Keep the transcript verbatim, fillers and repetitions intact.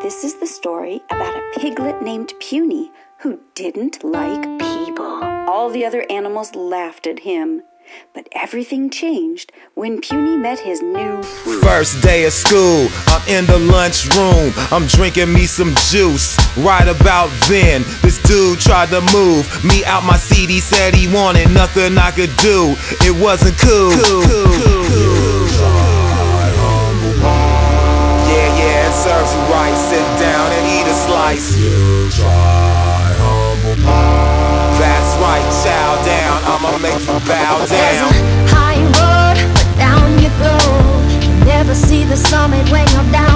This is the story about a piglet named Puny who didn't like people. All the other animals laughed at him. But everything changed when Puny met his new fruit. First day of school, I'm in the lunchroom. I'm drinking me some juice. Right about then, this dude tried to move me out my seat. He said he wanted nothing I could do. It wasn't cool. cool, cool, cool. Yeah, yeah, it serves you right. Sit down and eat a slice. You try humble pie. That's right, chow down. I'ma make you bow down. There's a high road, but down you go. You never see the summit when you're down.